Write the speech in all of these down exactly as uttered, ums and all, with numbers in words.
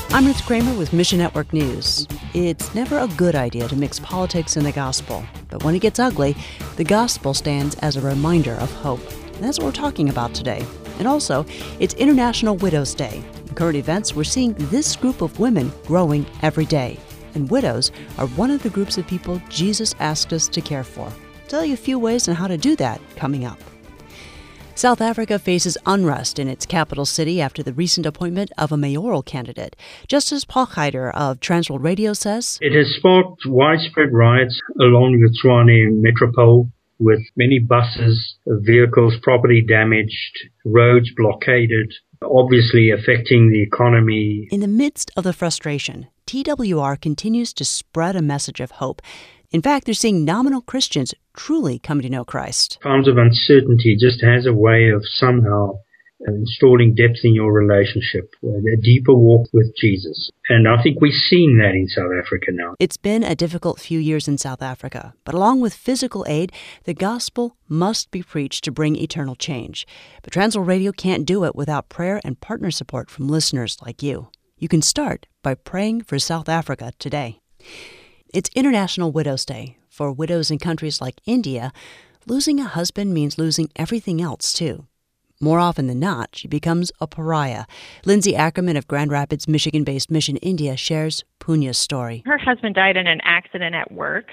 I'm Ruth Kramer with Mission Network News. It's never a good idea to mix politics and the gospel, but when it gets ugly, the gospel stands as a reminder of hope. And that's what we're talking about today. And also, it's International Widows' Day. In current events, we're seeing this group of women growing every day. And widows are one of the groups of people Jesus asked us to care for. I'll tell you a few ways on how to do that coming up. South Africa faces unrest in its capital city after the recent appointment of a mayoral candidate. Justice Paul Geider of Transworld Radio says, "It has sparked widespread riots along the Tshwane metropole, with many buses, vehicles, property damaged, roads blockaded, obviously affecting the economy." In the midst of the frustration, T W R continues to spread a message of hope. In fact, they're seeing nominal Christians truly come to know Christ. Times of uncertainty just has a way of somehow installing depth in your relationship, a deeper walk with Jesus. And I think we're seeing that in South Africa now. It's been a difficult few years in South Africa, but along with physical aid, the gospel must be preached to bring eternal change. But Transworld Radio can't do it without prayer and partner support from listeners like you. You can start by praying for South Africa today. It's International Widows' Day. For widows in countries like India, losing a husband means losing everything else, too. More often than not, she becomes a pariah. Lindsay Ackerman of Grand Rapids, Michigan-based Mission India shares Punya's story. Her husband died in an accident at work,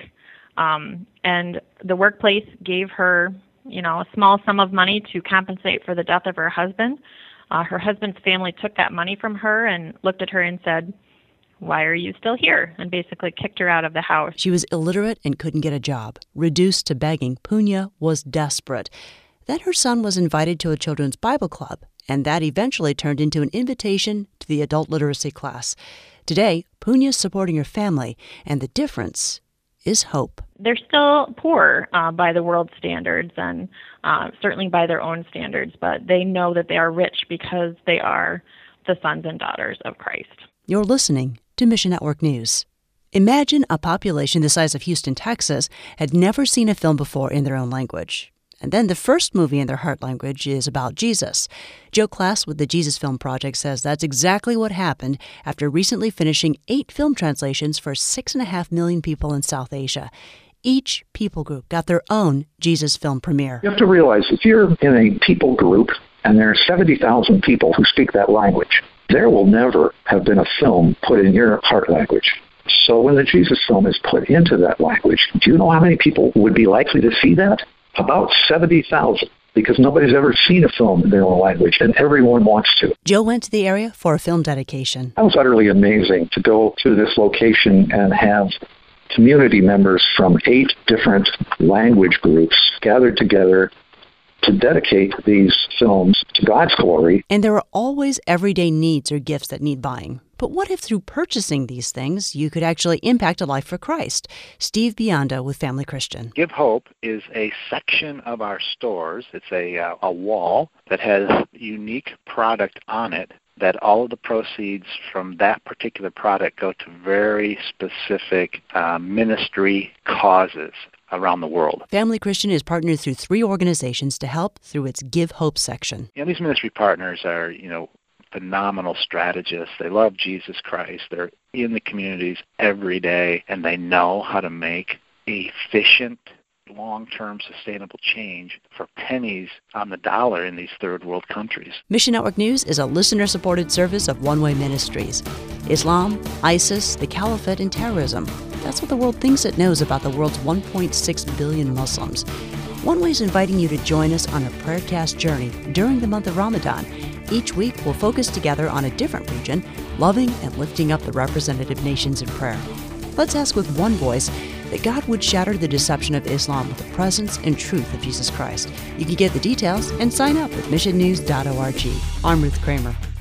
um, and the workplace gave her, you know, a small sum of money to compensate for the death of her husband. Uh, her husband's family took that money from her and looked at her and said, "Why are you still here?" and basically kicked her out of the house. She was illiterate and couldn't get a job. Reduced to begging, Punya was desperate. Then her son was invited to a children's Bible club, and that eventually turned into an invitation to the adult literacy class. Today, Punya's supporting her family, and the difference is hope. They're still poor uh, by the world standards and uh, certainly by their own standards, but they know that they are rich because they are the sons and daughters of Christ. You're listening to Mission Network News. Imagine a population the size of Houston, Texas, had never seen a film before in their own language. And then the first movie in their heart language is about Jesus. Joe Class with the Jesus Film Project says that's exactly what happened after recently finishing eight film translations for six and a half million people in South Asia. Each people group got their own Jesus film premiere. You have to realize if you're in a people group and there are seventy thousand people who speak that language, there will never have been a film put in your heart language. So when the Jesus film is put into that language, do you know how many people would be likely to see that? About seventy thousand, because nobody's ever seen a film in their own language, and everyone wants to. Joe went to the area for a film dedication. That was utterly amazing to go to this location and have community members from eight different language groups gathered together to dedicate these films to God's glory. And there are always everyday needs or gifts that need buying. But what if through purchasing these things, you could actually impact a life for Christ? Steve Bionda with Family Christian. Give Hope is a section of our stores. It's a, uh, a wall that has unique product on it that all of the proceeds from that particular product go to very specific uh, ministry causes around the world. Family Christian is partnered through three organizations to help through its Give Hope section. You know, these ministry partners are, you know, phenomenal strategists. They love Jesus Christ. They're in the communities every day, and they know how to make efficient, long-term sustainable change for pennies on the dollar in these third world countries. Mission Network News is a listener-supported service of One Way Ministries. Islam, ISIS, the Caliphate, and terrorism. That's what the world thinks it knows about the world's one point six billion Muslims. One Way is inviting you to join us on a Prayercast journey during the month of Ramadan. Each week, we'll focus together on a different region, loving and lifting up the representative nations in prayer. Let's ask with one voice that God would shatter the deception of Islam with the presence and truth of Jesus Christ. You can get the details and sign up at mission news dot org. I'm Ruth Kramer.